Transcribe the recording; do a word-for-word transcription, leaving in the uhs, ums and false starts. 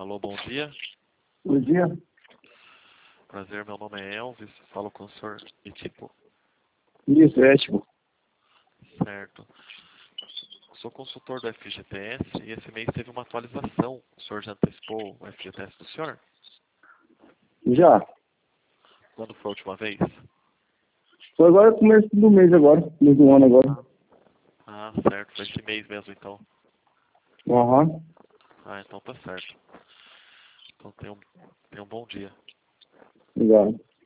Alô, bom dia. Bom dia. Prazer, meu nome é Elvis, falo com o senhor Itipo. Isso, é tipo. Certo. Sou consultor do F G T S e esse mês teve uma atualização. O senhor já antecipou o F G T S do senhor? Já. Quando foi a última vez? Foi agora começo do mês agora, começo do ano agora. Ah, certo. Foi esse mês mesmo, então. Aham. Ah, então tá certo. Então tenha um, tenha um bom dia. Obrigado.